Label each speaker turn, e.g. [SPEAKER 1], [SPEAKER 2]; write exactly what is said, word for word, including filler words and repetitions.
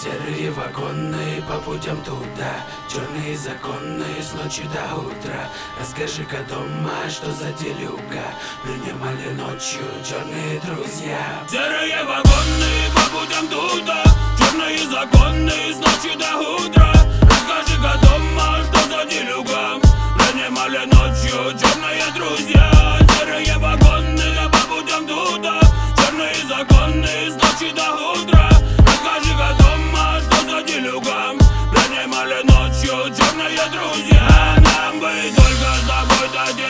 [SPEAKER 1] Серые вагоны по путям туда, черные законы с ночи до утра. Расскажи-ка дома, что за делюга принимали ночью черные друзья.
[SPEAKER 2] Серые вагоны по путям туда, черные законы с ночи до утра. Расскажи-ка дома, что за делюга принимали ночью черные друзья. Серые вагоны по путям туда, черные законы с ночи до утра. Расскажи-ка дома, что за делюга принимали ночью черные друзья. Нам бы только с тобой дойти